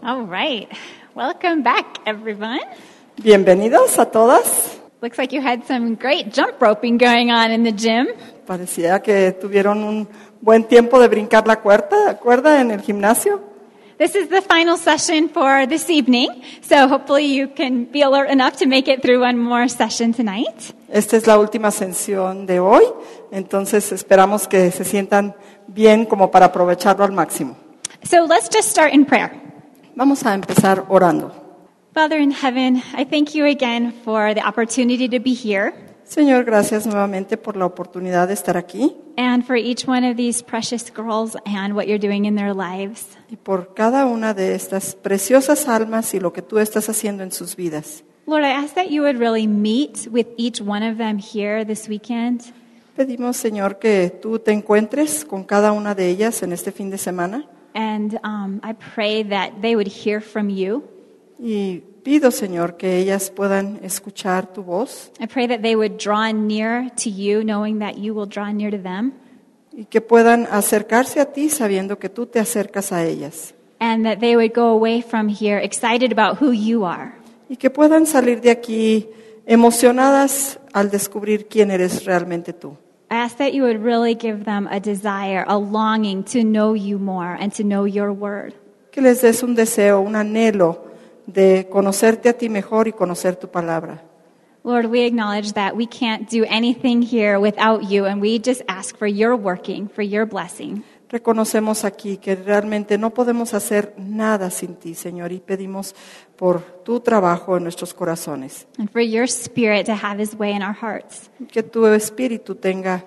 All right. Welcome back, everyone. Bienvenidos a todas. Looks like you had some great jump roping going on in the gym. Parecía que tuvieron un buen tiempo de brincar la cuerda en el gimnasio. This is the final session for this evening, so hopefully you can be alert enough to make it through one more session tonight. Esta es la última sesión de hoy, entonces esperamos que se sientan bien como para aprovecharlo al máximo. So let's just start in prayer. Vamos a empezar orando. Father in heaven, I thank you again for the opportunity to be here Señor, gracias nuevamente por la oportunidad de estar aquí and for each one of these precious girls and what you're doing in their lives. y por cada una de estas preciosas almas y lo que tú estás haciendo en sus vidas. Lord, I ask that you would really meet with each one of them here this weekend. Pedimos, Señor, que tú te encuentres con cada una de ellas en este fin de semana. And I pray that they would hear from you. Y pido, Señor, que ellas puedan escuchar tu voz I pray that they would draw near to you, knowing that you will draw near to them. y que puedan acercarse a ti sabiendo que tú te acercas a ellas. And that they would go away from here excited about who you are. Y que puedan salir de aquí emocionadas al descubrir quién eres realmente tú. I ask that you would really give them a desire, a longing to know you more and to know your word. Que les des un deseo, un anhelo de conocerte a ti mejor y conocer tu palabra. Lord, we acknowledge that we can't do anything here without you, and we just ask for your working, for your blessing. Reconocemos aquí que realmente no podemos hacer nada sin ti, Señor, y pedimos por tu trabajo en nuestros corazones. And for your spirit to have his way in our hearts. Que tu espíritu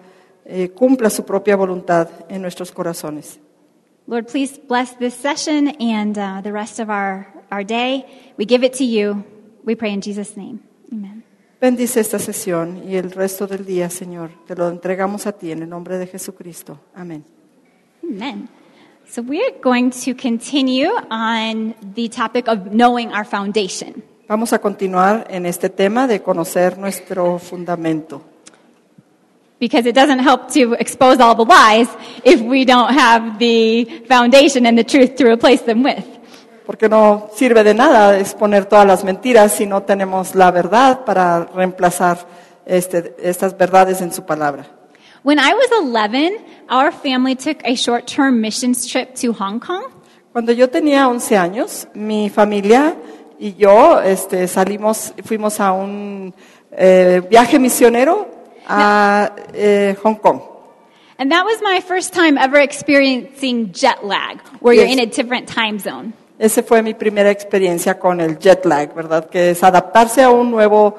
cumpla su propia voluntad en nuestros corazones. Lord, please bless this session and the rest of our day. We give it to you. We pray in Jesus' name. Amen. Bendice esta sesión y el resto del día, Señor. Te lo entregamos a ti en el nombre de Jesucristo. Amén. Amen. So we're going to continue on the topic of knowing our foundation. Vamos a continuar en este tema de conocer nuestro fundamento. Because it doesn't help to expose all the lies if we don't have the foundation and the truth to replace them with. Porque no sirve de nada exponer todas las mentiras si no tenemos la verdad para reemplazar estas verdades en su palabra. When I was 11, our family took a short-term missions trip to Hong Kong. Cuando yo tenía 11 años, mi familia y yo fuimos a un viaje misionero a Hong Kong. And that was my first time ever experiencing jet lag, where you're Yes. in a different time zone. Esa fue mi primera experiencia con el jet lag, ¿verdad? Que es adaptarse a un nuevo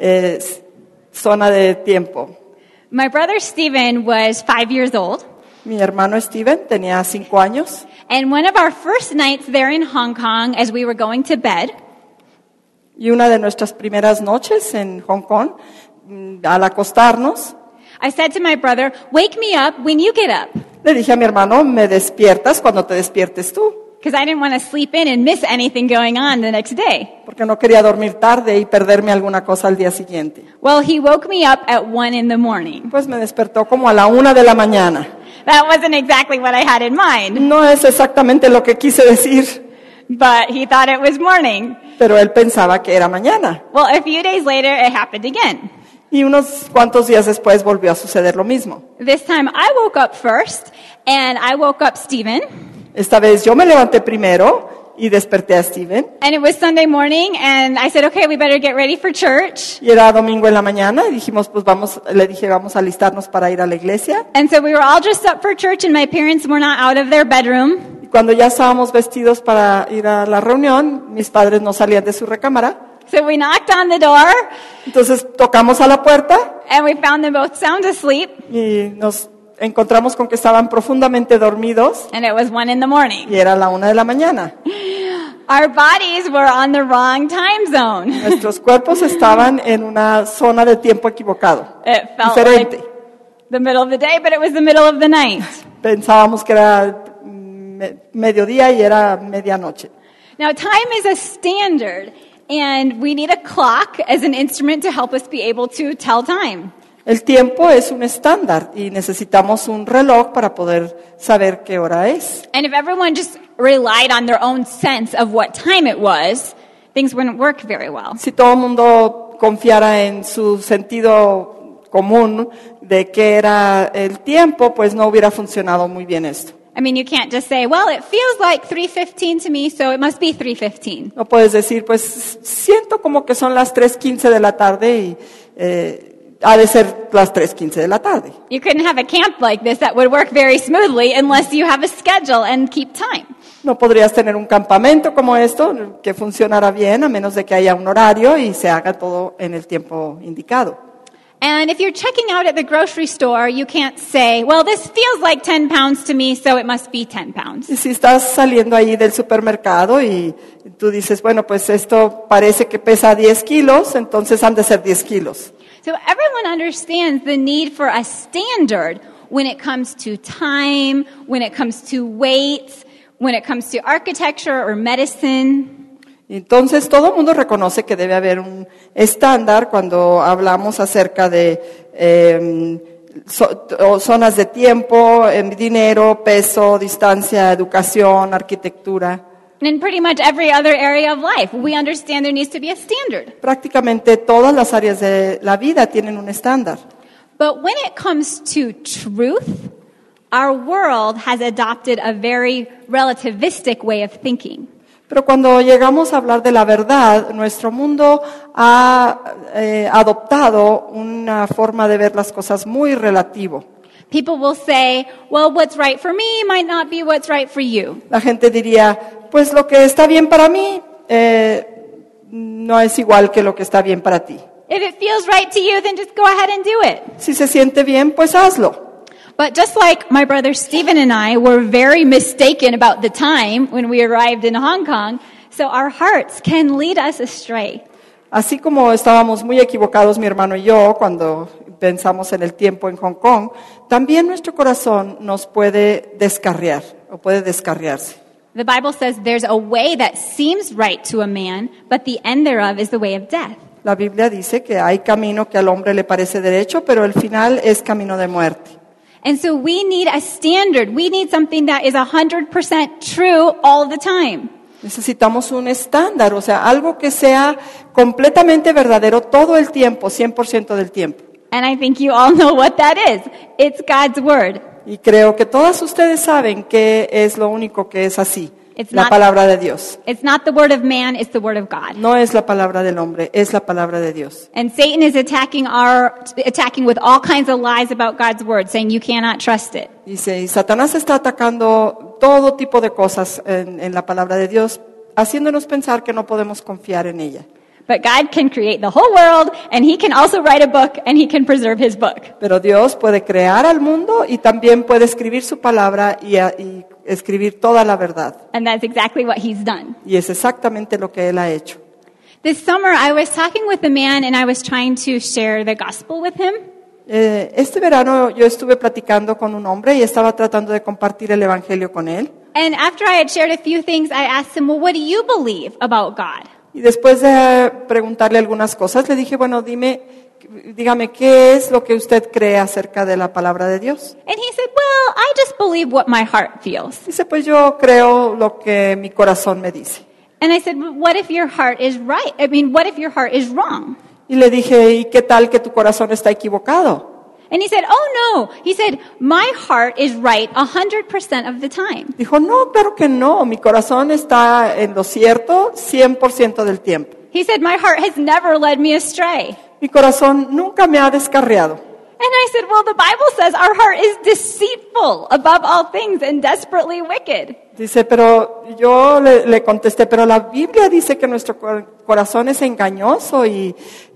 zona de tiempo. My brother Stephen was 5 years old, Mi hermano Steven tenía 5 años and one of our first nights there in Hong Kong, as we were going to bed, y una de nuestras primeras noches en Hong Kong, al acostarnos, I said to my brother, "Wake me up when you get up," le dije a mi hermano, me despiertas cuando te despiertes tú, because I didn't want to sleep in and miss anything going on the next day. porque no quería dormir tarde y perderme alguna cosa al día siguiente. Well, he woke me up at 1 in the morning. Pues me despertó como a la 1 de la mañana. That wasn't exactly what I had in mind, No es exactamente lo que quise decir, but he thought it was morning. pero él pensaba que era mañana. Well, a few days later, it happened again. Y unos cuantos días después volvió a suceder lo mismo. This time I woke up first, and I woke up Stephen, Esta vez yo me levanté primero y desperté a Steven. and it was Sunday morning, and I said, okay, we better get ready for church. Y era domingo en la mañana y dijimos, pues le dije, vamos a alistarnos para ir a la iglesia. And so we were all dressed up for church, and my parents were not out of their bedroom. Y cuando ya estábamos vestidos para ir a la reunión, mis padres no salían de su recámara. So we knocked on the door, Entonces tocamos a la puerta and we found them both sound asleep, y nos encontramos con que estaban profundamente dormidos and it was 1 in the morning. y era la 1 de la mañana. Our bodies were on the wrong time zone. Nuestros cuerpos estaban en una zona de tiempo equivocado, It felt diferente. like the middle of the day, but it was the middle of the night. Pensábamos que era mediodía y era medianoche. Now, time is a standard, and we need a clock as an instrument to help us be able to tell time. El tiempo es un estándar y necesitamos un reloj para poder saber qué hora es. And if everyone just relied on their own sense of what time it was, things wouldn't work very well. Si todo el mundo confiara en su sentido común de qué era el tiempo, pues no hubiera funcionado muy bien esto. I mean, you can't just say, well, it feels like 3:15 to me, so it must be 3:15. No puedes decir, pues siento como que son las 3:15 de la tarde y ha de ser las 3:15 de la tarde. You couldn't have a camp like this that would work very smoothly unless you have a schedule and keep time. No podrías tener un campamento como esto que funcionara bien a menos de que haya un horario y se haga todo en el tiempo indicado. And if you're checking out at the grocery store, you can't say, well, this feels like 10 pounds to me, so it must be 10 pounds. Y si estás saliendo ahí del supermercado y tú dices, bueno, pues esto parece que pesa 10 kilos, entonces han de ser 10 kilos. So everyone understands the need for a standard when it comes to time, when it comes to weight, when it comes to architecture or medicine. Entonces todo el mundo reconoce que debe haber un estándar cuando hablamos acerca de zonas de tiempo, dinero, peso, distancia, educación, arquitectura. And in pretty much every other area of life, we understand there needs to be a standard. Prácticamente todas las áreas de la vida tienen un estándar. But when it comes to truth, our world has adopted a very relativistic way of thinking. Pero cuando llegamos a hablar de la verdad, nuestro mundo ha adoptado una forma de ver las cosas muy relativo. People will say, well, what's right for me might not be what's right for you. La gente diría, pues lo que está bien para mí no es igual que lo que está bien para ti. If it feels right to you, then just go ahead and do it. Si se siente bien, pues hazlo. But just like my brother Stephen and I were very mistaken about the time when we arrived in Hong Kong, so our hearts can lead us astray. Así como estábamos muy equivocados mi hermano y yo cuando pensamos en el tiempo en Hong Kong, también nuestro corazón nos puede descarriar o puede descarriarse. The Bible says there's a way that seems right to a man, but the end thereof is the way of death. La Biblia dice que hay camino que al hombre le parece derecho, pero el final es camino de muerte. And so we need a standard. We need something that is 100% true all the time. Necesitamos un estándar, o sea, algo que sea completamente verdadero todo el tiempo, 100% del tiempo. And I think you all know what that is. It's God's word. Y creo que todas ustedes saben que es lo único que es así, It's la not- palabra de Dios. It's not the word of man, it's the word of God. No es la palabra del hombre, es la palabra de Dios. And Satan is attacking with all kinds of lies about God's word, saying you cannot trust it. Dice, y Satanás está atacando todo tipo de cosas en la palabra de Dios, haciéndonos pensar que no podemos confiar en ella. But God can create the whole world, and he can also write a book, and he can preserve his book. Pero Dios puede crear al mundo y también puede escribir su palabra y escribir toda la verdad. And that's exactly what he's done. Y es exactamente lo que Él ha hecho. This summer, I was talking with a man, and I was trying to share the gospel with him. Este verano yo estuve platicando con un hombre y estaba tratando de compartir el Evangelio con él. And after I had shared a few things, I asked him, well, what do you believe about God? Y después de preguntarle algunas cosas, le dije, bueno, dígame, ¿qué es lo que usted cree acerca de la palabra de Dios? And he said, well, I just believe what my heart feels. Dice, pues yo creo lo que mi corazón me dice. And I said, well, what if your heart is right? I mean, what if your heart is wrong? Y le dije, ¿y qué tal que tu corazón está equivocado? And he said, oh no. He said, my heart is right 100% of the time. Dijo, no, claro que no, mi corazón está en lo cierto 100% del tiempo. He said, my heart has never led me astray. Mi corazón nunca me ha descarriado. And I said, well, the Bible says our heart is deceitful above all things and desperately wicked. Dice, pero yo le contesté, pero la Biblia dice que nuestro corazón es engañoso y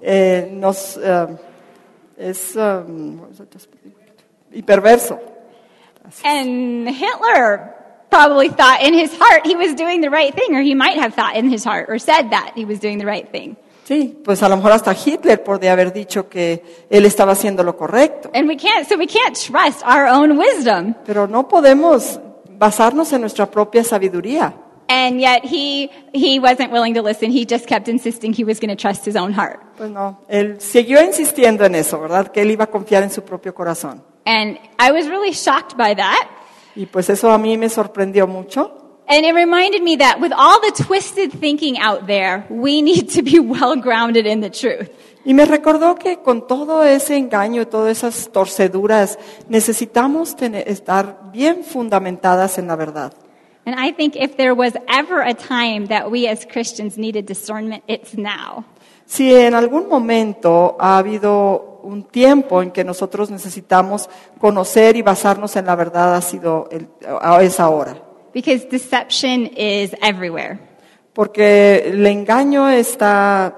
y perverso. And Hitler probably thought in his heart he was doing the right thing, or he might have thought in his heart or said that he was doing the right thing. Sí, pues a lo mejor hasta Hitler podría haber dicho que él estaba haciendo lo correcto. And we can't trust our own wisdom. Pero no podemos basarnos en nuestra propia sabiduría. And yet he wasn't willing to listen. He just kept insisting he was going to trust his own heart. Pues no, él siguió insistiendo en eso, ¿verdad? Que él iba a confiar en su propio corazón. And I was really shocked by that. Y pues eso a mí me sorprendió mucho. And it reminded me that with all the twisted thinking out there, we need to be well grounded in the truth. Y me recordó que con todo ese engaño y todas esas torceduras, necesitamos estar bien fundamentadas en la verdad. And I think if there was ever a time that we as Christians needed discernment, it's now. Si en algún momento ha habido un tiempo en que nosotros necesitamos conocer y basarnos en la verdad, es ahora. Because deception is everywhere. Porque el engaño está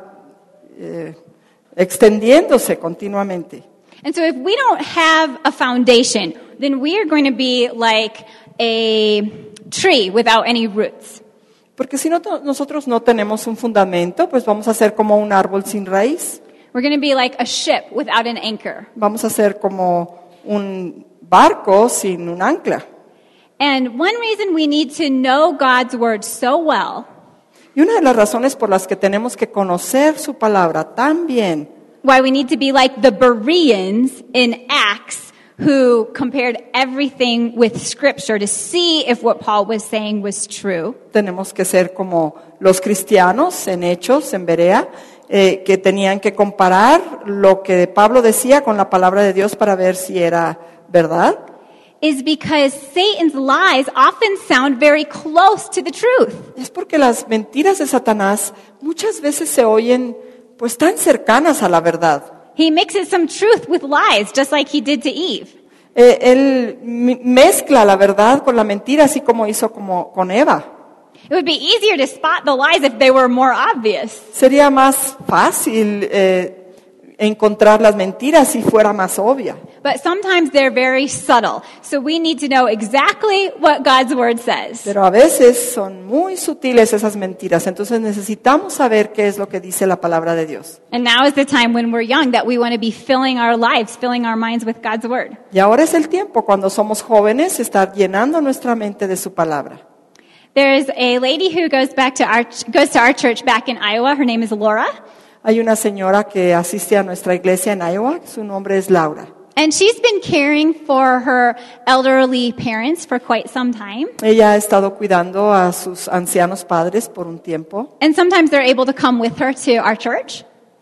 extendiéndose continuamente. And so if we don't have a foundation, then we are going to be like a tree without any roots. Porque si nosotros no tenemos un fundamento, pues vamos a ser como un árbol sin raíz. We're going to be like a ship without an anchor. Vamos a ser como un barco sin un ancla. And one reason we need to know God's word so well, Y una de las razones por las que tenemos que conocer su palabra tan bien, why we need to be like the Bereans in Acts who compared everything with Scripture to see if what Paul was saying was true. tenemos que ser como los cristianos en Hechos, en Berea, que tenían que comparar lo que Pablo decía con la palabra de Dios para ver si era verdad. Is because Satan's lies often sound very close to the truth. Es porque las mentiras de Satanás muchas veces se oyen pues tan cercanas a la verdad. He mixes some truth with lies, just like he did to Eve. Él mezcla la verdad con la mentira, así como hizo con Eva. It would be easier to spot the lies if they were more obvious. Sería más fácil encontrar las mentiras si fuera más obvia. But sometimes they're very subtle. So we need to know exactly what God's word says. Pero a veces son muy sutiles esas mentiras, entonces necesitamos saber qué es lo que dice la palabra de Dios. And now is the time when we're young that we want to be filling our lives, filling our minds with God's word. Y ahora es el tiempo, cuando somos jóvenes, estar llenando nuestra mente de su palabra. There's a lady who goes to our church back in Iowa. Her name is Laura. Hay una señora que asiste a nuestra iglesia en Iowa, su nombre es Laura. And she's been caring for her elderly parents for quite some time. Ella ha estado cuidando a sus ancianos padres por un tiempo. And sometimes they're able to come with her to our church.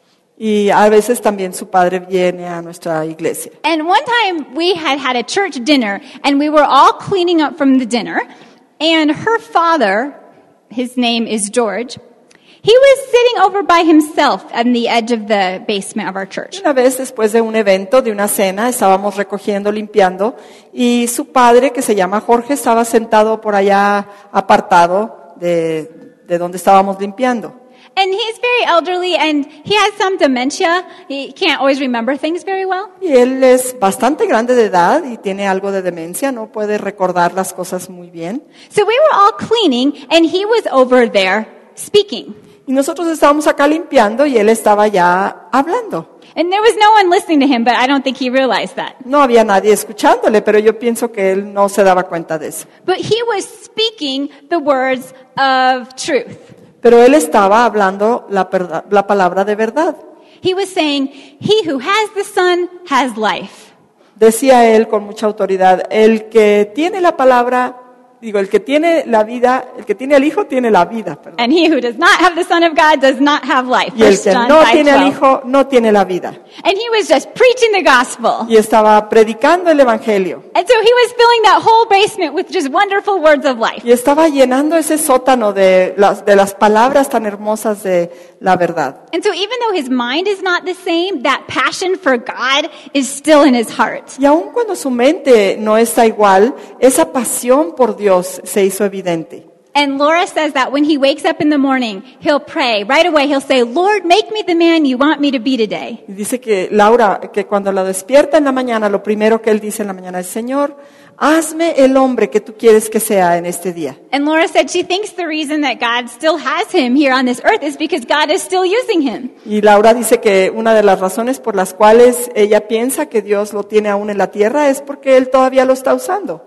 Y a veces también su padre viene a nuestra iglesia. And one time we had a church dinner and we were all cleaning up from the dinner. And her father, his name is George, he was sitting over by himself on the edge of the basement of our church. Una vez después de un evento, de una cena, estábamos recogiendo, limpiando, y su padre, que se llama Jorge, estaba sentado por allá apartado de donde estábamos limpiando. And he's very elderly and he has some dementia. He can't always remember things very well. Y él es bastante grande de edad y tiene algo de demencia, no puede recordar las cosas muy bien. So we were all cleaning and he was over there speaking. Y nosotros estábamos acá limpiando y él estaba ya hablando. And there was no one listening to him, but I don't think he realized that. No había nadie escuchándole, pero yo pienso que él no se daba cuenta de eso. But he was speaking the words of truth. Pero él estaba hablando la palabra de verdad. He was saying, "He who has the Son has life." Decía él con mucha autoridad, el que tiene la palabra, el que tiene la vida, el que tiene al Hijo tiene la vida. Perdón. And he who does not have the Son of God does not have life. Y el 1 que John no tiene al 5:12. Hijo no tiene la vida. And he was just preaching the gospel. Y estaba predicando el Evangelio. And so he was filling that whole basement with just wonderful words of life. Y estaba llenando ese sótano de las palabras tan hermosas de la verdad. And so even though his mind is not the same, that passion for God is still in his heart. Y aun cuando su mente no está igual, esa pasión por Dios se hizo evidente. And Laura says that when he wakes up in the morning, he'll pray. Right away, he'll say, "Lord, make me the man you want me to be today." Y dice que Laura, que cuando la despierta en la mañana, lo primero que él dice en la mañana es, Señor, hazme el hombre que tú quieres que sea en este día. And Laura said she thinks the reason that God still has him here on this earth is because God is still using him. Y Laura dice que una de las razones por las cuales ella piensa que Dios lo tiene aún en la tierra es porque él todavía lo está usando.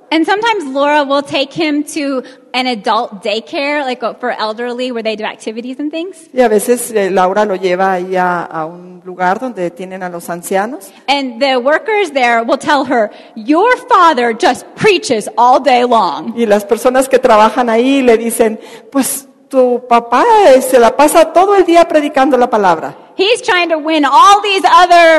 And sometimes Laura will take him to an adult daycare, like for elderly, where they do activities and things. Y a veces Laura lo lleva ahí a un lugar donde tienen a los ancianos. And the workers there will tell her, your father just preaches all day long. Y las personas que trabajan ahí le dicen, pues tu papá se la pasa todo el día predicando la palabra. He's trying to win all these other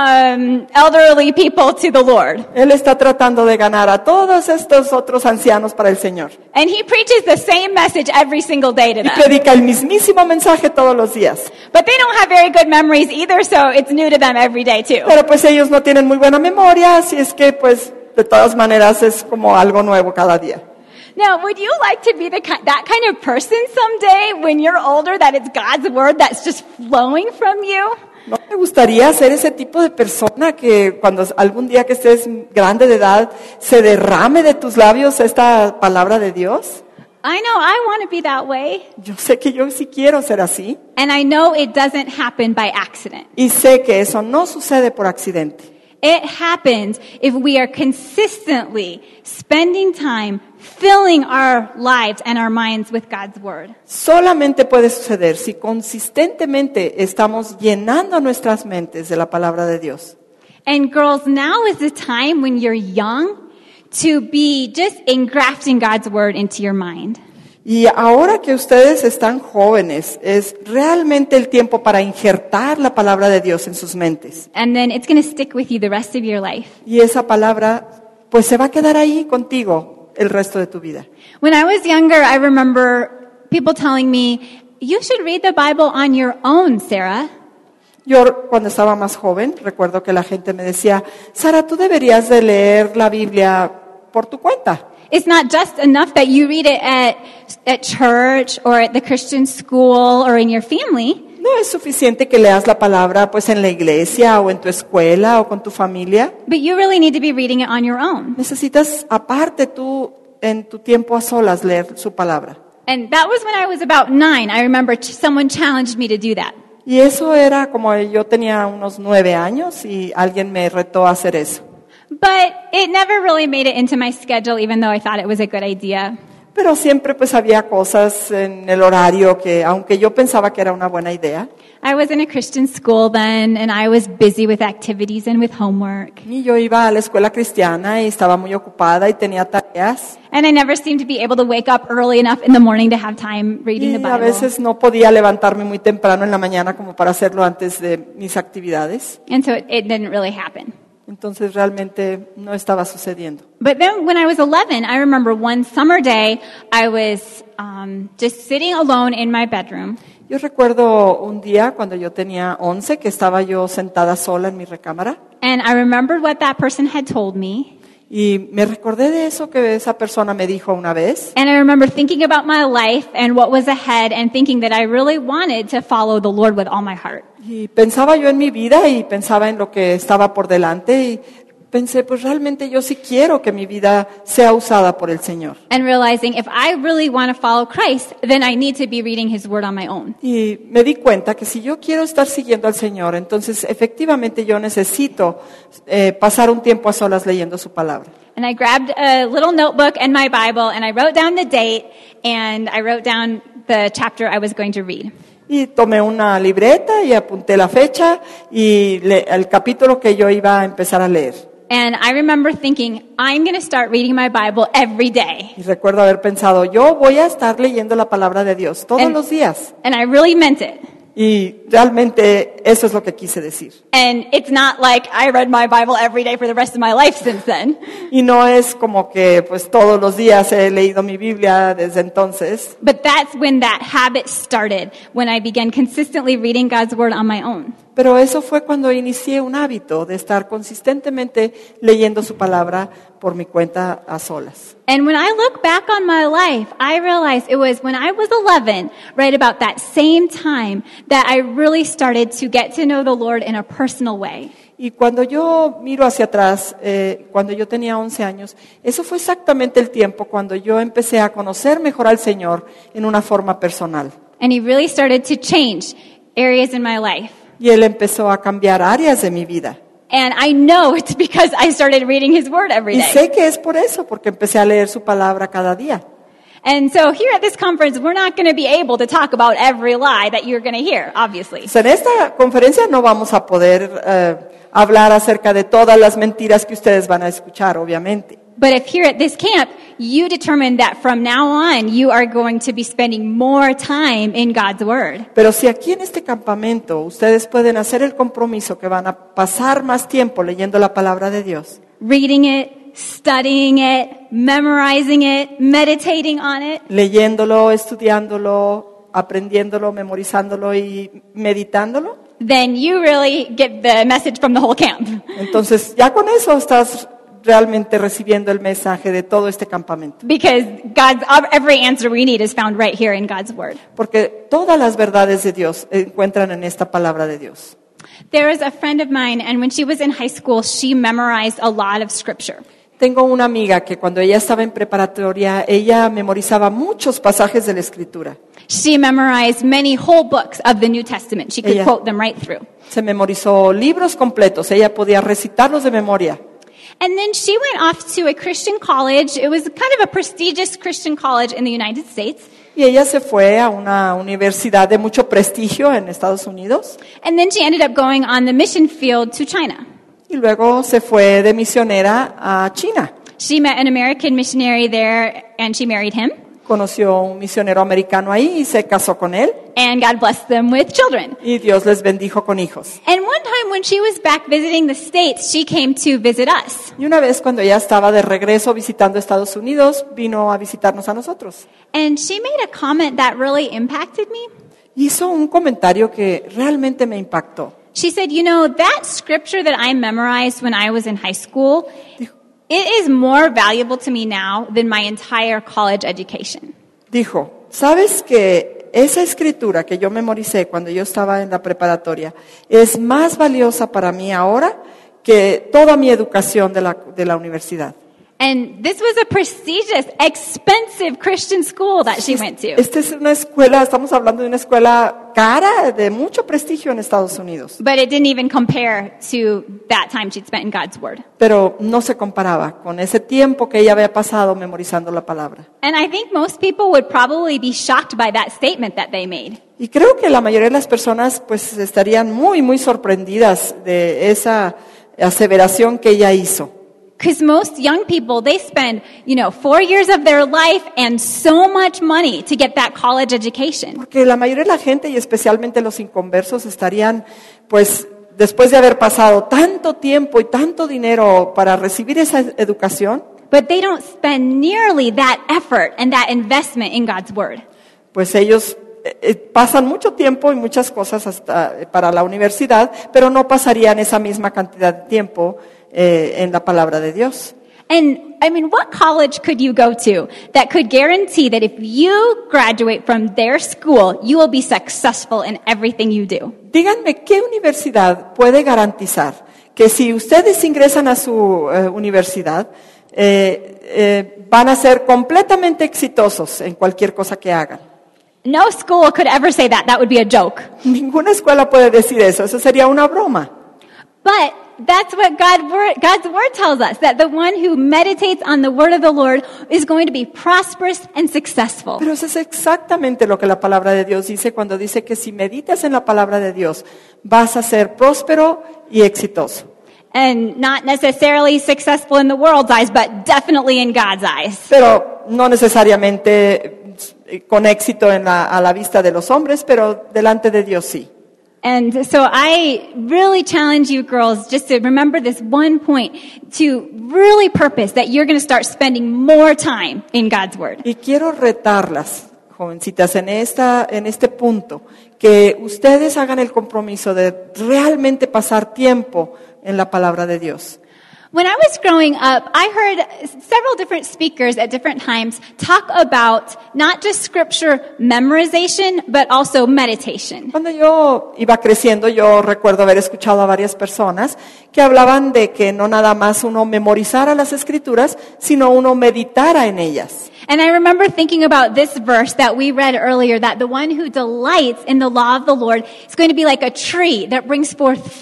elderly people to the Lord. Él está tratando de ganar a todos estos otros ancianos para el Señor. And he preaches the same message every single day to Y them. predica el mismísimo mensaje todos los días. But they don't have very good memories either, so it's new to them every day too. Pero pues ellos no tienen muy buena memoria, así es que pues de todas maneras es como algo nuevo cada día. Now, would you like to be that kind of person someday when you're older, that it's God's word that's just flowing from you? ¿No te gustaría ser ese tipo de persona que cuando algún día que estés grande de edad se derrame de tus labios esta palabra de Dios? I know I want to be that way. Yo sé que yo sí quiero ser así And I know it doesn't happen by accident. y sé que eso no sucede por accidente. It happens if we are consistently spending time filling our lives and our minds with God's word. Solamente puede suceder si consistentemente estamos llenando nuestras mentes de la palabra de Dios. And girls, now is the time when you're young to be just engrafting God's word into your mind. Y ahora que ustedes están jóvenes, es realmente el tiempo para injertar la palabra de Dios en sus mentes. And then it's going to stick with you the rest of your life. Y esa palabra, pues se va a quedar ahí contigo el resto de tu vida. When I was younger, I remember people telling me, you should read the Bible on your own, Sarah. Yo cuando estaba más joven, recuerdo que la gente me decía, Sara, tú deberías de leer la Biblia por tu cuenta. It's not just enough that you read it at church or at the Christian school or in your family. No es suficiente que leas la palabra pues en la iglesia o en tu escuela o con tu familia. But you really need to be reading it on your own. Necesitas aparte tú en tu tiempo a solas leer su palabra. And that was when I was about 9. I remember someone challenged me to do that. Y eso era como yo tenía unos 9 años y alguien me retó a hacer eso. But it never really made it into my schedule, even though I thought it was a good idea. Pero siempre pues había cosas en el horario que, aunque yo pensaba que era una buena idea, I was in a Christian school then, and I was busy with activities and with homework. y yo iba a la escuela cristiana y estaba muy ocupada y tenía tareas, And I never seemed to be able to wake up early enough in the morning to have time reading the y a Bible. veces no podía levantarme muy temprano en la mañana como para hacerlo antes de mis actividades. And so it didn't really happen. Entonces realmente no estaba sucediendo. But then when I was 11, I remember one summer day, I was just sitting alone in my bedroom. Yo recuerdo un día cuando yo tenía 11 que estaba yo sentada sola en mi recámara And I remembered what that person had told me. y me recordé de eso que esa persona me dijo una vez. And I remember thinking about my life and what was ahead and thinking that I really wanted to follow the Lord with all my heart. Y pensaba yo en mi vida y pensaba en lo que estaba por delante y pensé, pues realmente yo sí quiero que mi vida sea usada por el Señor. And realizing if I really want to follow Christ, then I need to be reading His Word on my own. Y me di cuenta que si yo quiero estar siguiendo al Señor, entonces efectivamente yo necesito pasar un tiempo a solas leyendo su palabra. And I grabbed a little notebook and my Bible and I wrote down the date and I wrote down the chapter I was going to read. Y tomé una libreta y apunté la fecha y el capítulo que yo iba a empezar a leer. And I remember thinking, I'm going to start reading my Bible every day. Y recuerdo haber pensado, yo voy a estar leyendo la palabra de Dios todos los días. And I really meant it. Y realmente eso es lo que quise decir. And it's not like I read my Bible every day for the rest of my life since then. Y no es como que pues todos los días he leído mi Biblia desde entonces. But that's when that habit started, when I began consistently reading God's Word on my own. Pero eso fue cuando inicié un hábito de estar consistentemente leyendo su palabra por mi cuenta a solas. And when I look back on my life, I realized it was when I was 11, right about that same time, that I really started to get to know the Lord in a personal way. Y cuando yo miro hacia atrás, cuando yo tenía 11 años, eso fue exactamente el tiempo cuando yo empecé a conocer mejor al Señor en una forma personal. And He really started to change areas in my life. Y Él empezó a cambiar áreas de mi vida. And I know it's because I started reading His Word every Y day. sé que es por eso, porque empecé a leer su palabra cada día. And so here at this conference, we're not going to be able to talk about every lie that you're going to hear, obviously. Pues en esta conferencia no vamos a poder hablar acerca de todas las mentiras que ustedes van a escuchar, obviamente. But if here at this camp, you determine that from now on, you are going to be spending more time in God's Word. Pero si aquí en este campamento ustedes pueden hacer el compromiso que van a pasar más tiempo leyendo la palabra de Dios, Reading it, studying it, memorizing it, meditating on it, leyéndolo, estudiándolo, aprendiéndolo, memorizándolo y meditándolo, then you really get the message from the whole camp. entonces ya con eso estás realmente recibiendo el mensaje de todo este campamento. Because every answer we need is found right here in God's Word. Porque todas las verdades de Dios se encuentran en esta palabra de Dios. There was a friend of mine, and when she was in high school, she memorized a lot of scripture. Tengo una amiga que cuando ella estaba en preparatoria, ella memorizaba muchos pasajes de la Escritura. She memorized many whole books of the New Testament. She could Ella- quote them right through. Se memorizó libros completos, ella podía recitarlos de memoria. And then she went off to a Christian college. It was kind of a prestigious Christian college in the United States. Y ella se fue a una universidad de mucho prestigio en Estados Unidos And then she ended up going on the mission field to China. y luego se fue de misionera a China. She met an American missionary there, and she married him. Conoció a un misionero americano ahí y se casó con él And God blessed them with children. y Dios les bendijo con hijos. And one time when she was back visiting the States, she came to visit us. Y una vez cuando ella estaba de regreso visitando Estados Unidos, vino a visitarnos a nosotros. And she made a comment that really impacted me. Hizo un comentario que realmente me impactó. She said, you know, that scripture that I memorized when I was in high school, it is more valuable to me now than my entire college education. Dijo, ¿sabes que esa escritura que yo memoricé cuando yo estaba en la preparatoria es más valiosa para mí ahora que toda mi educación de la universidad? And this was a prestigious, expensive Christian school that she went to. Esta es una escuela, estamos hablando de una escuela cara, de mucho prestigio en Estados Unidos, But it didn't even compare to that time she'd spent in God's Word. pero no se comparaba con ese tiempo que ella había pasado memorizando la palabra. And I think most people would probably be shocked by that statement that they made. Y creo que la mayoría de las personas pues estarían muy sorprendidas de esa aseveración que ella hizo. Because most young people, they spend, 4 years of their life and so much money to get that college education. Porque la mayoría de la gente y especialmente los inconversos estarían pues después de haber pasado tanto tiempo y tanto dinero para recibir esa educación, But they don't spend nearly that effort and that investment in God's Word. pues ellos pasan mucho tiempo y muchas cosas hasta para la universidad, pero no pasarían esa misma cantidad de tiempo en la palabra de Dios. And I mean, what college could you go to that could guarantee that if you graduate from their school, you will be successful in everything you do? Díganme, ¿qué universidad puede garantizar que si ustedes ingresan a su universidad, van a ser completamente exitosos en cualquier cosa que hagan? No school could ever say that. That would be a joke. Ninguna escuela puede decir eso sería una broma. But that's what God's Word tells us, that the one who meditates on the Word of the Lord is going to be prosperous and successful. Pero eso es exactamente lo que la palabra de Dios dice cuando dice que si meditas en la palabra de Dios, vas a ser próspero y exitoso. And not necessarily successful in the world's eyes, but definitely in God's eyes. Pero no necesariamente con éxito a la vista de los hombres, pero delante de Dios sí. And so I really challenge you girls just to remember this one point, to really purpose that you're going to start spending more time in God's Word. Y quiero retarlas, jovencitas, en este punto, que ustedes hagan el compromiso de realmente pasar tiempo en la palabra de Dios. When I was growing up, I heard several different speakers at different times talk about not just scripture memorization, but also meditation. Cuando yo iba creciendo, yo recuerdo haber escuchado a varias personas que hablaban de que no nada más uno memorizara las escrituras, sino uno meditara en ellas. And I remember thinking about this verse that we read earlier, that the one who delights in the law of the Lord is going to be like a tree that brings forth fruit.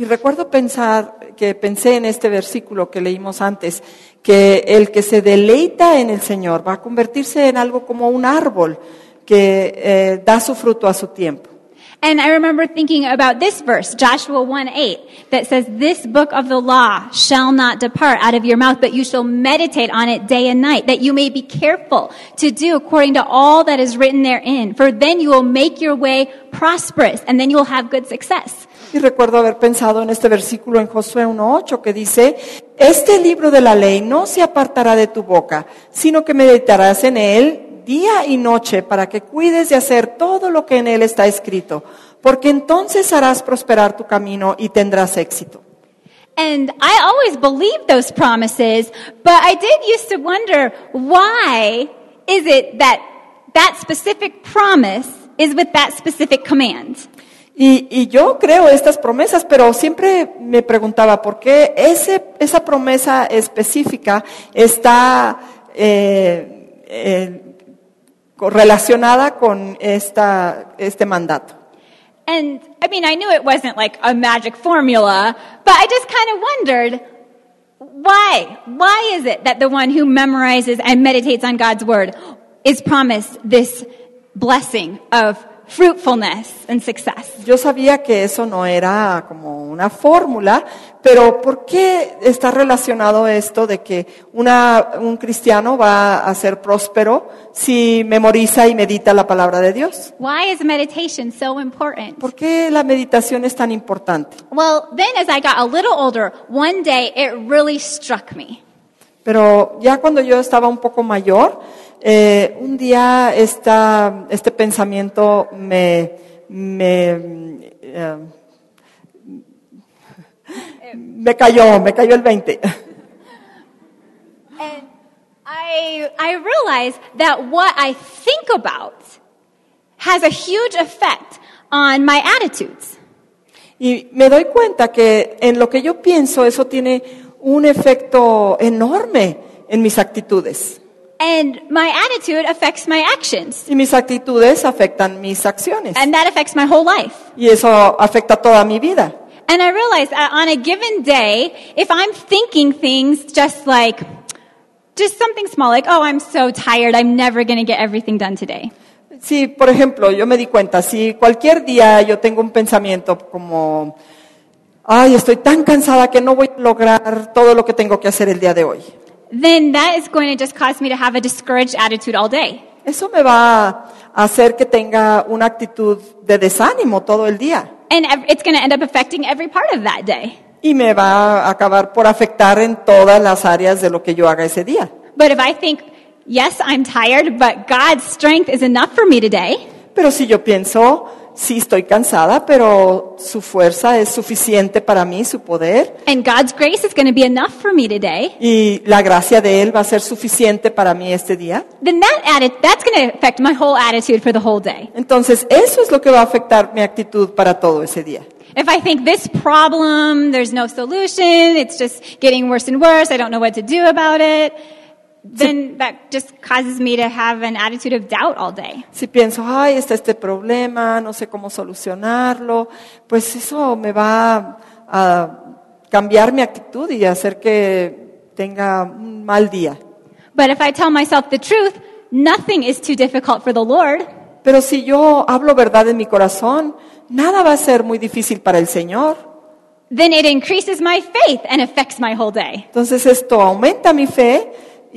Y recuerdo pensé en este versículo que leímos antes, que el que se deleita en el Señor va a convertirse en algo como un árbol que da su fruto a su tiempo. And I remember thinking about this verse, Joshua 1:8, that says, "This book of the law shall not depart out of your mouth, but you shall meditate on it day and night, that you may be careful to do according to all that is written therein. For then you will make your way prosperous, and then you will have good success." Y recuerdo haber pensado en este versículo en Josué 1:8 que dice, este libro de la ley no se apartará de tu boca, sino que meditarás en él día y noche para que cuides de hacer todo lo que en él está escrito, porque entonces harás prosperar tu camino y tendrás éxito. And I always believed those promises, but I did used to wonder, why is it that that specific promise is with that specific command? Y yo creo estas promesas, pero siempre me preguntaba por qué esa promesa específica está relacionada con este mandato. And I mean, I knew it wasn't like a magic formula, but I just kind of wondered, why? Why is it that the one who memorizes and meditates on God's word is promised this blessing of fruitfulness and success? Yo sabía que eso no era como una fórmula, pero ¿por qué está relacionado esto de que un cristiano va a ser próspero si memoriza y medita la palabra de Dios? Why is meditation so important? ¿Por qué la meditación es tan importante? Well, then as I got a little older, one day it really struck me. Pero ya cuando yo estaba un poco mayor, un día este pensamiento me cayó el 20. And I realized that what I think about has a huge effect on my attitudes. Y me doy cuenta que en lo que yo pienso, eso tiene un efecto enorme en mis actitudes. And my attitude affects my actions. Y mis actitudes afectan mis acciones. And that affects my whole life. Y eso afecta toda mi vida. And I realized that on a given day, if I'm thinking things just something small, like, oh, I'm so tired, I'm never going to get everything done today. Sí, por ejemplo, yo me di cuenta, si cualquier día yo tengo un pensamiento como, ay, estoy tan cansada que no voy a lograr todo lo que tengo que hacer el día de hoy. Then that is going to just cause me to have a discouraged attitude all day. Eso me va a hacer que tenga una actitud de desánimo todo el día. And it's going to end up affecting every part of that day. Y me va a acabar por afectar en todas las áreas de lo que yo haga ese día. But if I think, yes, I'm tired, but God's strength is enough for me today. Pero si yo pienso, sí estoy cansada, pero su fuerza es suficiente para mí, su poder. And God's grace is going to be enough for me today. Y la gracia de Él va a ser suficiente para mí este día. Then that's going to affect my whole attitude for the whole day. Entonces, eso es lo que va a afectar mi actitud para todo ese día. If I think this problem, there's no solution, it's just getting worse and worse, I don't know what to do about it, then that just causes me to have an attitude of doubt all day. Si pienso, ay, está este problema, no sé cómo solucionarlo, pues eso me va a cambiar mi actitud y hacer que tenga un mal día. But if I tell myself the truth, nothing is too difficult for the Lord. Pero si yo hablo verdad en mi corazón, nada va a ser muy difícil para el Señor. Then it increases my faith and affects my whole day. Entonces esto aumenta mi fe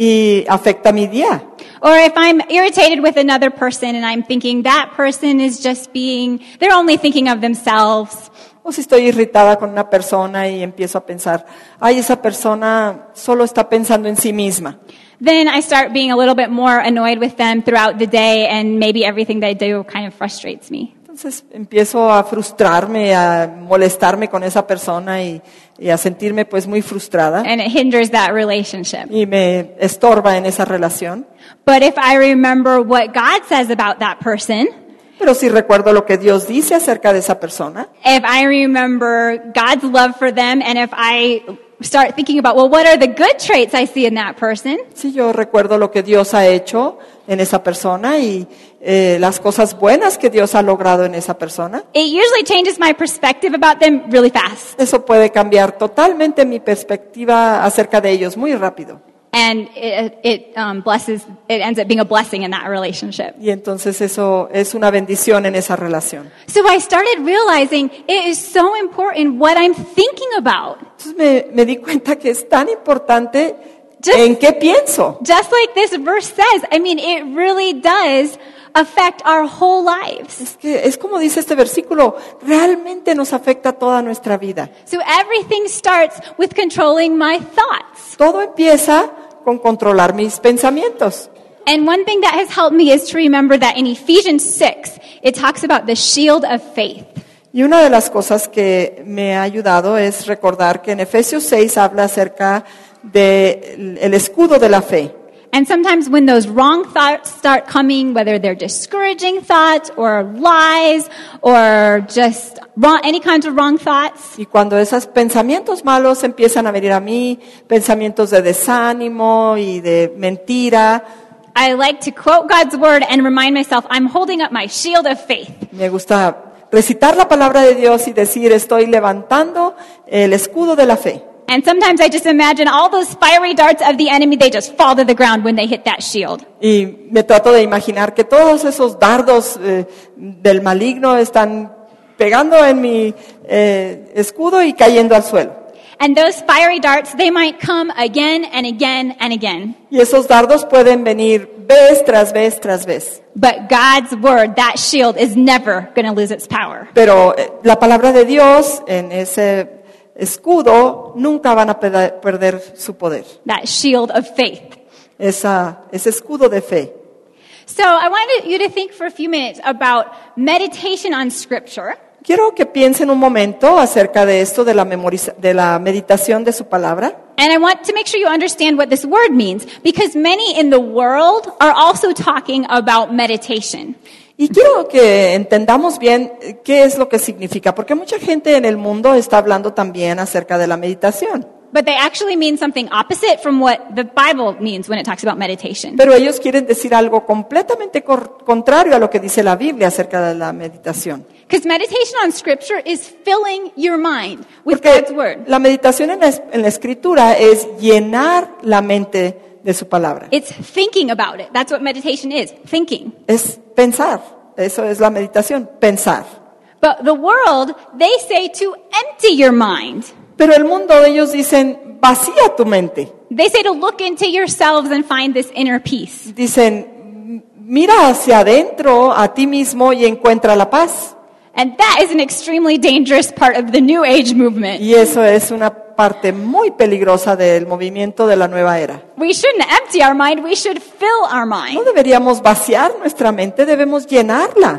y afecta mi día. Or if I'm irritated with another person and I'm thinking that person is just they're only thinking of themselves. O si estoy irritada con una persona y empiezo a pensar, ay, esa persona solo está pensando en sí misma. Then I start being a little bit more annoyed with them throughout the day, and maybe everything they do kind of frustrates me. Entonces empiezo a frustrarme, a molestarme con esa persona y a sentirme pues muy frustrada. And it hinders that relationship. Y me estorba en esa relación. But if I remember what God says about that person, pero si recuerdo lo que Dios dice acerca de esa persona, if I remember God's love for them, and if I start thinking about, well, what are the good traits I see in that person? si yo recuerdo lo que Dios ha hecho en esa persona y las cosas buenas que Dios ha logrado en esa persona. it usually changes my perspective about them really fast. Eso puede cambiar totalmente mi perspectiva acerca de ellos muy rápido. And it ends up being a blessing in that relationship. Y entonces eso es una bendición en esa relación. So I started realizing it is so important what I'm thinking about. Entonces me di cuenta que es tan importante Just- en qué pienso. Just like this verse says, I mean, it really does affect our whole lives. Es que es como dice este versículo, realmente nos afecta toda nuestra vida. So everything starts with controlling my thoughts. Todo empieza con controlar mis pensamientos. And one thing that has helped me is to remember that in Ephesians 6, it talks about the shield of faith. Y una de las cosas que me ha ayudado es recordar que en Efesios 6 habla acerca del escudo de la fe. And sometimes when those wrong thoughts start coming, whether they're discouraging thoughts or lies or just any kinds of wrong thoughts, Y cuando esos pensamientos malos empiezan a venir a mí, pensamientos de desánimo y de mentira, I like to quote God's word and remind myself I'm holding up my shield of faith. me gusta recitar la palabra de Dios y decir, estoy levantando el escudo de la fe. And sometimes I just imagine all those fiery darts of the enemy, they just fall to the ground when they hit that shield. Y me trato de imaginar que todos esos dardos del maligno están pegando en mi escudo y cayendo al suelo. And those fiery darts, they might come again and again and again. Y esos dardos pueden venir vez tras vez tras vez. But God's word, that shield, is never going to lose its power. Pero la palabra de Dios en ese escudo nunca van a perder su poder. That shield of faith. Ese escudo de fe. So I wanted you to think for a few minutes about meditation on Scripture. Quiero que piensen un momento acerca de esto, de la meditación de su palabra. And I want to make sure you understand what this word means, because many in the world are also talking about meditation. Y quiero que entendamos bien qué es lo que significa, porque mucha gente en el mundo está hablando también acerca de la meditación. But they actually mean something opposite from what the Bible means when it talks about meditation. Pero ellos quieren decir algo completamente contrario a lo que dice la Biblia acerca de la meditación. Because meditation on Scripture is filling your mind with Porque God's Word. la meditación en la Escritura es llenar la mente de su palabra. It's thinking about it. That's what meditation is, thinking. Es pensar. Eso es la meditación, pensar. But the world, they say to empty your mind. Pero el mundo, ellos dicen, vacía tu mente. They say to look into yourselves and find this inner peace. Dicen, mira hacia adentro a ti mismo y encuentra la paz. And that is an extremely dangerous part of the New Age movement. Y eso es una parte muy peligrosa del movimiento de la nueva era. We shouldn't empty our mind, we should fill our mind. No deberíamos vaciar nuestra mente, debemos llenarla.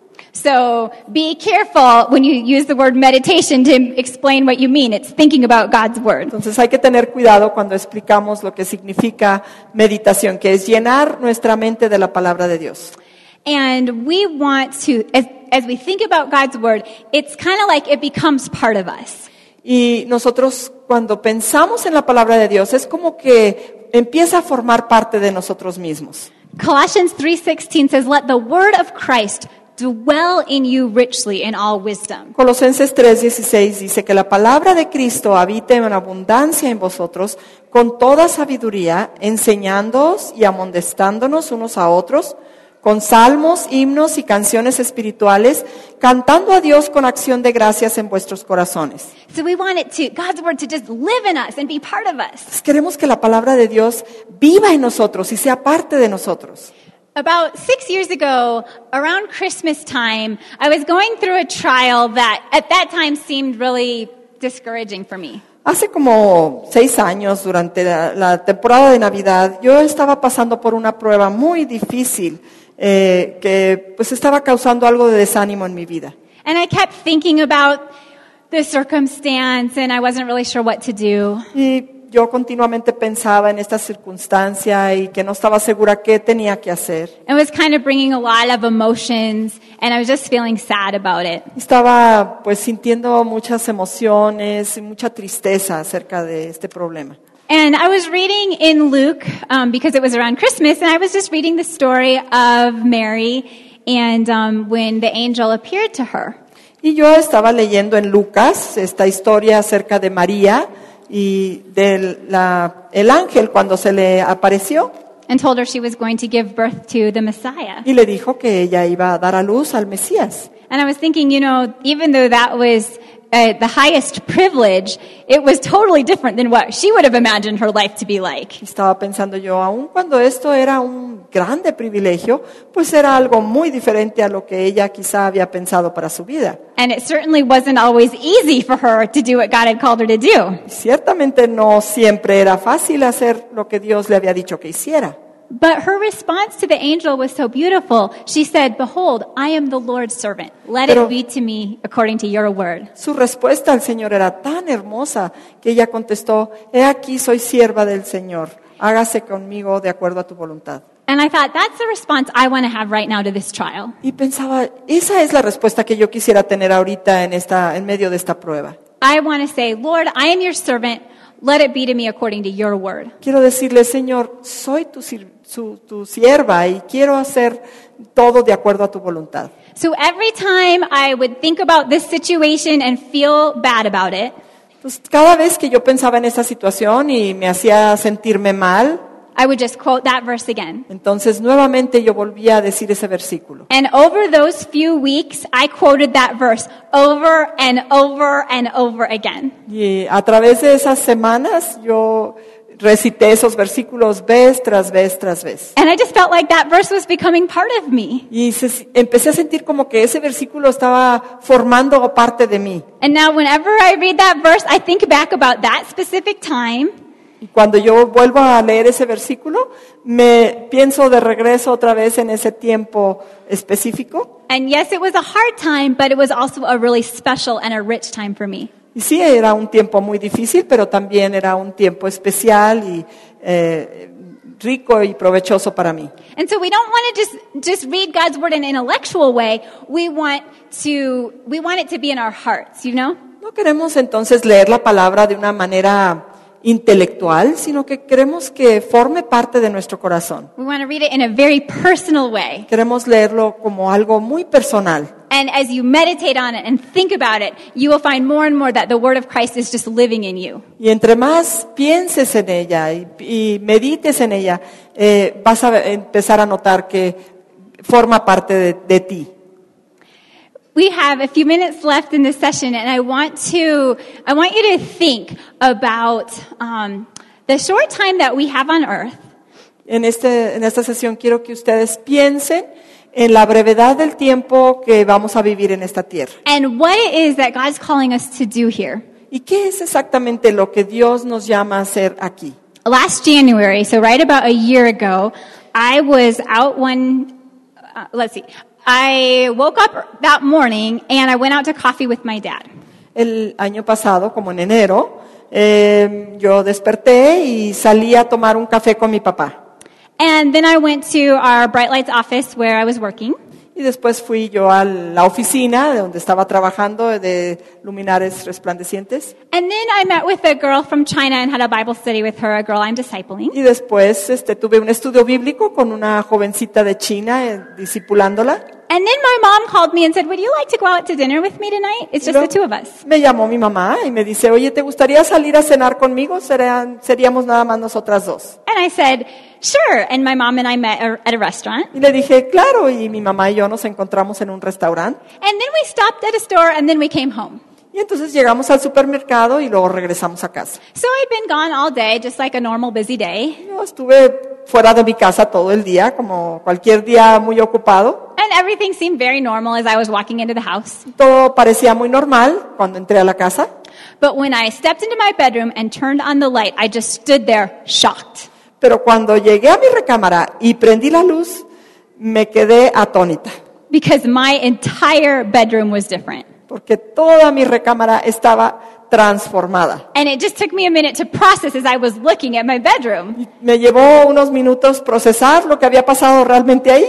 So be careful when you use the word meditation to explain what you mean. It's thinking about God's Word. Entonces hay que tener cuidado cuando explicamos lo que significa meditación, que es llenar nuestra mente de la palabra de Dios. And we want to, as we think about God's Word, it's kind of like it becomes part of us. Y nosotros cuando pensamos en la palabra de Dios es como que empieza a formar parte de nosotros mismos. Colossians 3:16 says, "Let the word of Christ dwell in you richly in all wisdom." Colosenses 3:16 dice que la palabra de Cristo habite en abundancia en vosotros con toda sabiduría, enseñándoos y amonestándonos unos a otros con salmos, himnos y canciones espirituales, cantando a Dios con acción de gracias en vuestros corazones. So we want God's Word to just live in us and be part of us. Entonces, queremos que la palabra de Dios viva en nosotros y sea parte de nosotros. About 6 years ago, around Christmas time, I was going through a trial that at that time seemed really discouraging for me. Hace como 6 años, durante la temporada de Navidad, yo estaba pasando por una prueba muy difícil que pues estaba causando algo de desánimo en mi vida. And I kept thinking about the circumstance and I wasn't really sure what to do. Y yo continuamente pensaba en esta circunstancia y que no estaba segura qué tenía que hacer. It was kind of bringing a lot of emotions and I was just feeling sad about it. Estaba pues sintiendo muchas emociones y mucha tristeza acerca de este problema. And I was reading in Luke, because it was around Christmas, and I was just reading the story of Mary and when the angel appeared to her. Y yo estaba leyendo en Lucas esta historia acerca de María y del el ángel cuando se le apareció And told her she was going to give birth to the Messiah. y le dijo que ella iba a dar a luz al Mesías. And I was thinking, even though that was the highest privilege, it was totally different than what she would have imagined her life to be like. Estaba pensando yo, aun cuando esto era un grande privilegio, pues era algo muy diferente a lo que ella quizá había pensado para su vida. And it certainly wasn't always easy for her to do what God had called her to do. Y ciertamente no siempre era fácil hacer lo que Dios le había dicho que hiciera. But her response to the angel was so beautiful. She said, "Behold, I am the Lord's servant. Let Pero- it be to me according to your word." Su respuesta al Señor era tan hermosa que ella contestó, he aquí soy sierva del Señor, hágase conmigo de acuerdo a tu voluntad. And I thought, that's the response I want to have right now to this trial. Y pensaba, esa es la respuesta que yo quisiera tener ahorita en medio de esta prueba. I want to say, Lord, I am your servant. Let it be to me according to your word. Quiero decirle, Señor, soy tu sierva y quiero hacer todo de acuerdo a tu voluntad. So every time I would think about this situation and feel bad about it, Entonces, cada vez que yo pensaba en esta situación y me hacía sentirme mal, I would just quote that verse again. entonces nuevamente yo volvía a decir ese versículo. And over those few weeks, I quoted that verse over and over and over again. Y a través de esas semanas yo recité esos versículos vez tras vez tras vez. And I just felt like that verse was becoming part of me. Y empecé a sentir como que ese versículo estaba formando parte de mí. And now whenever I read that verse, I think back about that specific time. Y cuando yo vuelvo a leer ese versículo, me pienso de regreso otra vez en ese tiempo específico. And yes, it was a hard time, but it was also a really special and a rich time for me. Y sí, era un tiempo muy difícil, pero también era un tiempo especial y rico y provechoso para mí. And so we don't want to just read God's word in an intellectual way. We want it to be in our hearts, No queremos entonces leer la palabra de una manera intelectual, sino que queremos que forme parte de nuestro corazón. We want to read it in a very personal way. Queremos leerlo como algo muy personal. And as you meditate on it and think about it, you will find more and more that the word of Christ is just living in you. Y entre más pienses en ella y medites en ella, vas a empezar a notar que forma parte de ti. We have a few minutes left in this session, and I want you to think about the short time that we have on earth. En esta sesión quiero que ustedes piensen en la brevedad del tiempo que vamos a vivir en esta tierra. And what it is that God's calling us to do here. ¿Y qué es exactamente lo que Dios nos llama a hacer aquí? Last January, so right about a year ago, I was out I woke up that morning and I went out to coffee with my dad. El año pasado, como en enero, yo desperté y salí a tomar un café con mi papá. And then I went to our Bright Lights office where I was working. Y después fui yo a la oficina de donde estaba trabajando de luminares resplandecientes. And then I met with a girl from China and had a Bible study with her, a girl I'm discipling. Y después tuve un estudio bíblico con una jovencita de China, discipulándola. And then my mom called me and said, "Would you like to go out to dinner with me tonight? It's just the two of us." Me llamó mi mamá y me dice, oye, ¿te gustaría salir a cenar conmigo? Seríamos nada más nosotras dos. And I said, "Sure." And my mom and I met at a restaurant. Y le dije, claro, y mi mamá y yo nos encontramos en un restaurante. And then we stopped at a store and then we came home. Y entonces llegamos al supermercado y luego regresamos a casa. So I'd been gone all day, just like a normal busy day. Yo estuve fuera de mi casa todo el día, como cualquier día muy ocupado. And everything seemed very normal as I was walking into the house. Todo parecía muy normal cuando entré a la casa. But when I stepped into my bedroom and turned on the light, I just stood there shocked. Pero cuando llegué a mi recámara y prendí la luz, me quedé atónita. Because my entire bedroom was different. Porque toda mi recámara estaba transformada. And it just took me a minute to process as I was looking at my bedroom. Me llevó unos minutos procesar lo que había pasado realmente ahí.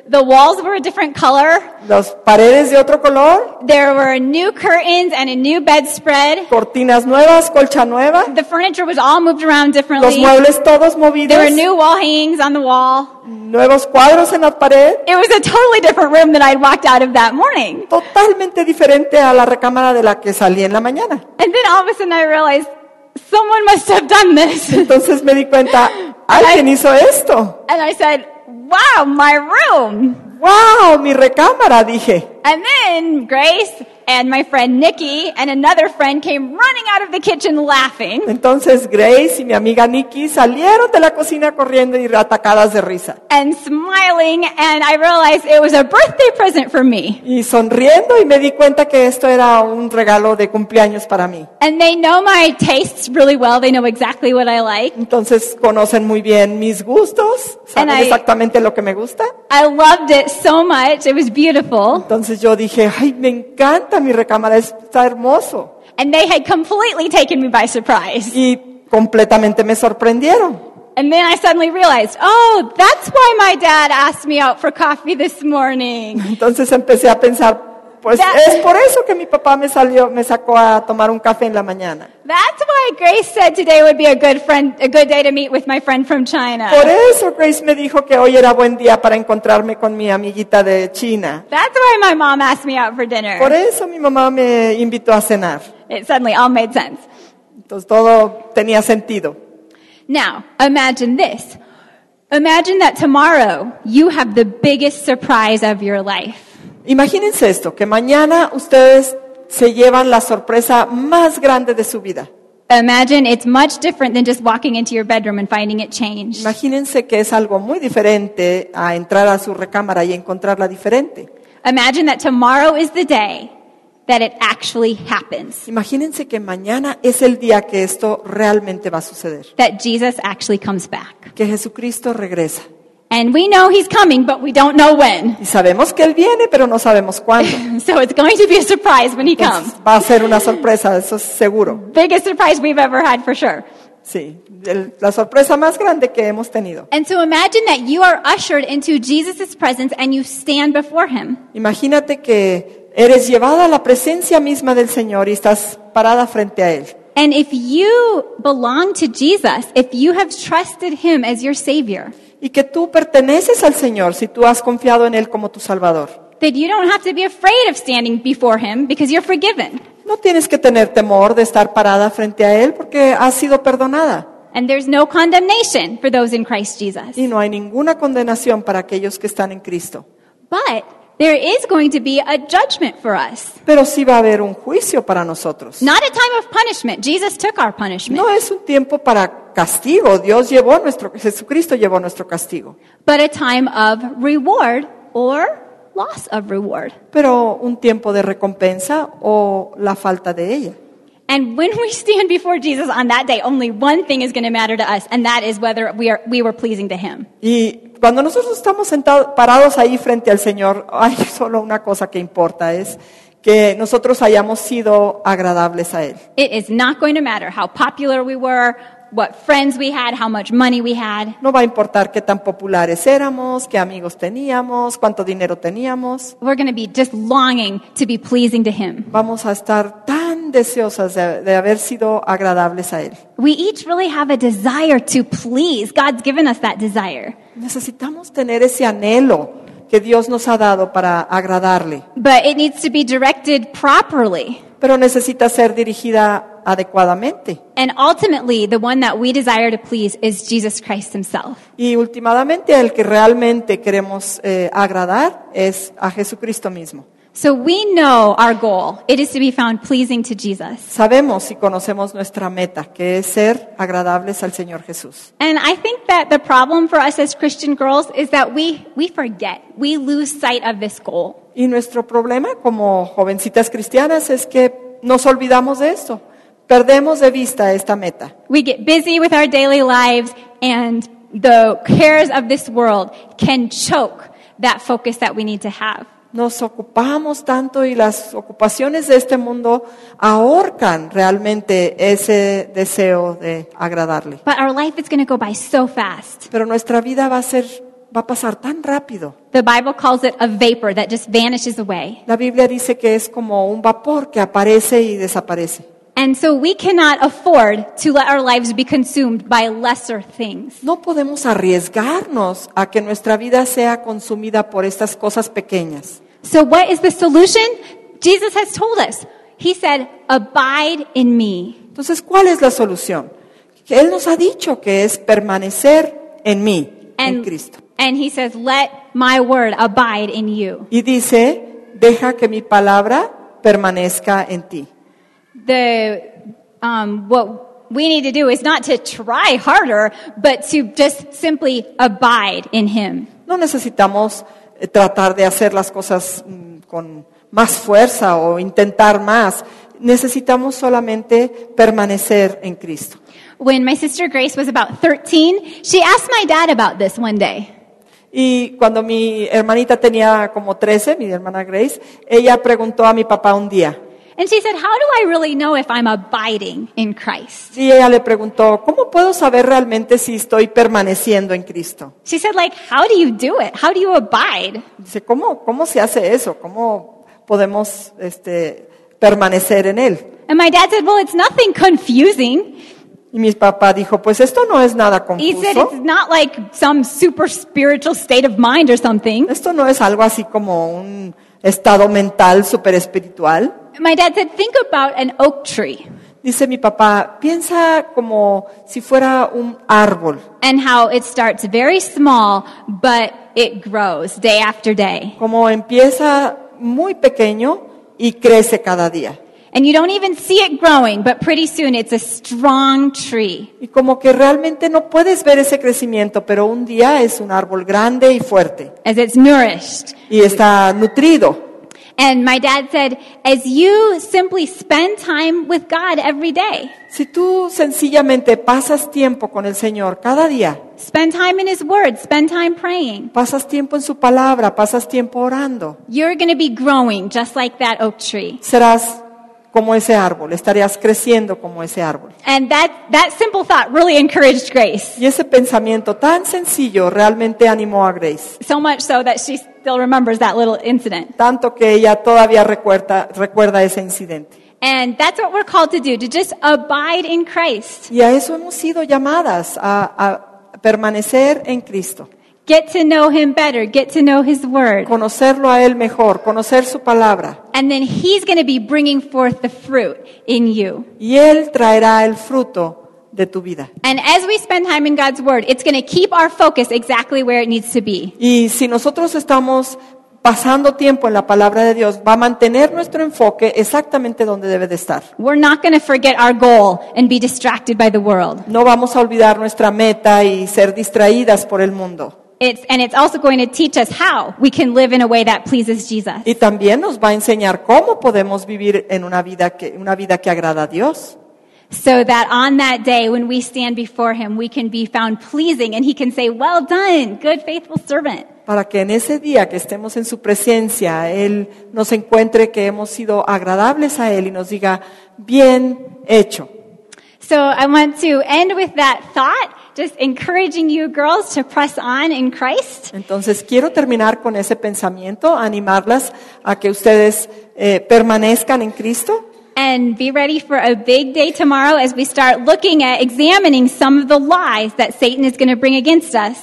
The walls were a different color. Las paredes de otro color, There were new curtains and a new bedspread. cortinas nuevas, colcha nueva, The furniture was all moved around los differently. muebles todos There movidos, were new wall hangings on the wall. nuevos cuadros en la pared, It was a totally different room than I'd walked out of that morning. totalmente diferente a la recámara de la que salí en la mañana. And then all of a sudden I realized someone must have done this. Entonces me di cuenta, alguien hizo esto. And I said, wow, my room. ¡Wow! Mi recámara, dije. And then Grace and my friend Nikki and another friend came running out of the kitchen laughing Entonces Grace y mi amiga Nikki salieron de la cocina corriendo y atacadas de risa. and smiling, and I realized it was a birthday present for me. Y sonriendo y me di cuenta que esto era un regalo de cumpleaños para mí. And they know my tastes really well. They know exactly what I like. Entonces conocen muy bien mis gustos, saben And I- exactamente lo que me gusta. I loved it so much. It was beautiful. Entonces yo dije, ay, me encanta mi recámara, está hermoso. And they had completely taken me by surprise. Y completamente me sorprendieron. And then I suddenly realized, oh, that's why my dad asked me out for coffee this morning. Entonces empecé a pensar, pues That- es por eso que mi papá me sacó a tomar un café en la mañana. That's why Grace said today would be a good day to meet with my friend from China. Por eso Grace me dijo que hoy era buen día para encontrarme con mi amiguita de China. That's why my mom asked me out for dinner. Por eso mi mamá me invitó a cenar. It suddenly all made sense. Entonces todo tenía sentido. Now, imagine this. Imagine that tomorrow you have the biggest surprise of your life. Imagínense esto, que mañana ustedes se llevan la sorpresa más grande de su vida. Imagine it's much different than just walking into your bedroom and finding it changed. Imagínense que es algo muy diferente a entrar a su recámara y encontrarla diferente. Imagine that tomorrow is the day that it actually happens. Imagínense que mañana es el día que esto realmente va a suceder. That Jesus actually comes back. Que Jesucristo regresa. And we know he's coming, but we don't know when. Y sabemos que Él viene, pero no sabemos cuándo. So it's going to be a surprise when he comes. Entonces, va a ser una sorpresa, eso es seguro. Biggest surprise we've ever had for sure. Sí, la sorpresa más grande que hemos tenido. And so imagine that you are ushered into Jesus' presence and you stand before him. Imagínate que eres llevada a la presencia misma del Señor y estás parada frente a Él. And if you belong to Jesus, if you have trusted him as your Savior, Y que tú perteneces al Señor si tú has confiado en Él como tu Salvador. that you don't have to be afraid of standing before him because you're forgiven. No tienes que tener temor de estar parada frente a Él porque has sido perdonada. And there's no condemnation for those in Christ Jesus. Y no hay ninguna condenación para aquellos que están en Cristo. But there is going to be a judgment for us. Pero sí va a haber un juicio para nosotros. Not a time of punishment. Jesus took our punishment. No es un tiempo para castigo. Jesucristo llevó nuestro castigo. But a time of reward or loss of reward. Pero un tiempo de recompensa o la falta de ella. And when we stand before Jesus on that day, only one thing is going to matter to us, and that is whether we were pleasing to him. Y cuando nosotros estamos parados ahí frente al Señor, hay solo una cosa que importa, es que nosotros hayamos sido agradables a Él. It is not going to matter how popular we were, what friends we had, how much money we had. No va a importar qué tan populares éramos, qué amigos teníamos, cuánto dinero teníamos. We're going to be just longing to be pleasing to him. Vamos a estar tan deseosas de haber sido agradables a Él. We each really have a desire to please. God's given us that desire. Necesitamos tener ese anhelo que Dios nos ha dado para agradarle, But it needs to be directed properly. pero necesita ser dirigida adecuadamente. And ultimately, the one that we desire to please is Jesus Christ himself. Y últimamente el que realmente queremos agradar es a Jesucristo mismo. So we know our goal. It is to be found pleasing to Jesus. Sabemos y conocemos nuestra meta, que es ser agradables al Señor Jesús. And I think that the problem for us as Christian girls is that we forget. We lose sight of this goal. Y nuestro problema como jovencitas cristianas es que nos olvidamos de esto. Perdemos de vista esta meta. We get busy with our daily lives, and the cares of this world can choke that focus that we need to have. Nos ocupamos tanto y las ocupaciones de este mundo ahorcan realmente ese deseo de agradarle. But our life is going to go by so fast. Pero nuestra vida va va a pasar tan rápido. The Bible calls it a vapor that just vanishes away. La Biblia dice que es como un vapor que aparece y desaparece. And so we cannot afford to let our lives be consumed by lesser things. No podemos arriesgarnos a que nuestra vida sea consumida por estas cosas pequeñas. So what is the solution? Jesus has told us. He said, abide in me. Entonces, ¿cuál es la solución? Que Él nos ha dicho que es permanecer en mí, en Cristo. And he says, let my word abide in you. Y dice, deja que mi palabra permanezca en ti. What we need to do is not to try harder, but to just simply abide in him. No necesitamos tratar de hacer las cosas con más fuerza o intentar más. Necesitamos solamente permanecer en Cristo. When my sister Grace was about 13, she asked my dad about this one day. Y cuando mi hermanita tenía como 13, mi hermana Grace, ella preguntó a mi papá un día. And she said, how do I really know if I'm abiding in Christ? Y ella le preguntó, ¿cómo puedo saber realmente si estoy permaneciendo en Cristo? She said, like, how do you do it? How do you abide? Dice, ¿cómo se hace eso? ¿Cómo podemos permanecer en Él? And my dad said, well, it's nothing confusing. Y mi papá dijo, pues esto no es nada He said, confuso. it's not like some super spiritual state of mind or something. Esto no es algo así como un estado mental súper espiritual. My dad said, think about an oak tree Dice mi papá, piensa como si fuera un árbol, and how it starts very small, but it grows day after day. como empieza muy pequeño y crece cada día. And you don't even see it growing, but pretty soon it's a strong tree. Y como que realmente no puedes ver ese crecimiento, pero un día es un árbol grande y fuerte As it's nourished. y está nutrido. And my dad said, as you simply spend time with God every day, Si tú sencillamente pasas tiempo con el Señor cada día, spend time in His Word, spend time praying, pasas tiempo en su palabra, pasas tiempo orando, you're going to be growing just like that oak tree. serás como ese árbol, estarías creciendo como ese árbol. And that simple thought really encouraged Grace. Y ese pensamiento tan sencillo realmente animó a Grace, So much so that she still remembers that little incident. tanto que ella todavía recuerda ese incidente. And that's what we're called to do, to just abide in Christ. Y a eso hemos sido llamadas, a permanecer en Cristo, Get to know Him better, get to know His Word. conocerlo a Él mejor, conocer su palabra. And then He's going to be bringing forth the fruit in you. Y Él traerá el fruto de tu vida. And as we spend time in God's Word, it's going to keep our focus exactly where it needs to be. Y si nosotros estamos pasando tiempo en la palabra de Dios, va a mantener nuestro enfoque exactamente donde debe de estar. We're not going to forget our goal and be distracted by the world. No vamos a olvidar nuestra meta y ser distraídas por el mundo. It's also going to teach us how we can live in a way that pleases Jesus. Y también nos va a enseñar cómo podemos vivir en una vida que agrada a Dios. So that on that day when we stand before Him, we can be found pleasing and He can say, well done, good, faithful servant. Para que en ese día que estemos en su presencia, Él nos encuentre que hemos sido agradables a Él y nos diga, bien hecho. So I want to end with that thought, just encouraging you girls to press on in Christ. Entonces quiero terminar con ese pensamiento, animarlas a que ustedes permanezcan en Cristo. And be ready for a big day tomorrow as we start looking at examining some of the lies that Satan is going to bring against us.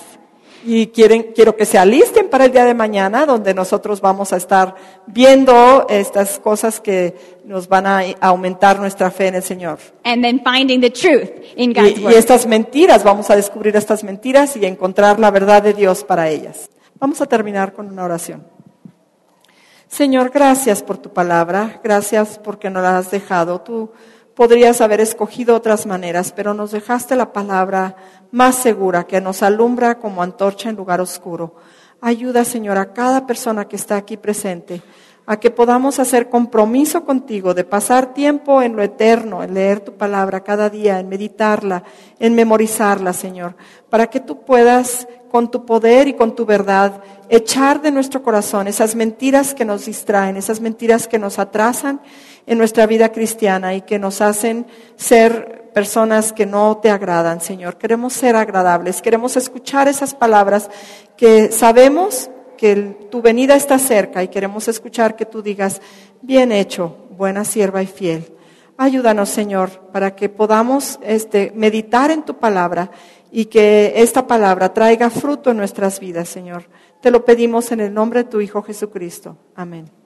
Y quiero que se alisten para el día de mañana, donde nosotros vamos a estar viendo estas cosas que nos van a aumentar nuestra fe en el Señor. And then finding the truth in God's Y Word. estas mentiras, vamos a descubrir estas mentiras y encontrar la verdad de Dios para ellas. Vamos a terminar con una oración. Señor, gracias por tu palabra, gracias porque nos la has dejado. Tú podrías haber escogido otras maneras, pero nos dejaste la palabra más segura que nos alumbra como antorcha en lugar oscuro. Ayuda, Señor, a cada persona que está aquí presente a que podamos hacer compromiso contigo de pasar tiempo en lo eterno, en leer tu palabra cada día, en meditarla, en memorizarla, Señor, para que tú puedas, con tu poder y con tu verdad, echar de nuestro corazón esas mentiras que nos distraen, esas mentiras que nos atrasan en nuestra vida cristiana y que nos hacen ser personas que no te agradan, Señor. Queremos ser agradables, queremos escuchar esas palabras que sabemos que tu venida está cerca y queremos escuchar que tú digas, bien hecho, buena sierva y fiel. Ayúdanos, Señor, para que podamos meditar en tu palabra y que esta palabra traiga fruto en nuestras vidas, Señor. Te lo pedimos en el nombre de tu Hijo Jesucristo. Amén.